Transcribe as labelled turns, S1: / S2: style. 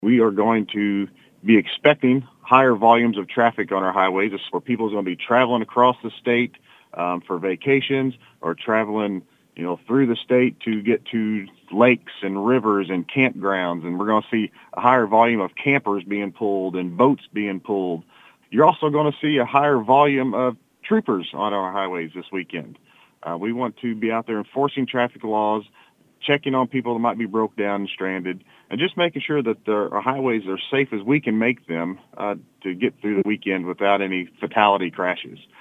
S1: We are going to be expecting higher volumes of traffic on our highways. This is where people are going to be traveling across the state for vacations or traveling, through the state to get to lakes and rivers and campgrounds. And we're going to see a higher volume of campers being pulled and boats being pulled. You're also going to see a higher volume of troopers on our highways this weekend. We want to be out there enforcing traffic laws, checking on people that might be broke down and stranded, and just making sure that our highways are safe as we can make them to get through the weekend without any fatality crashes.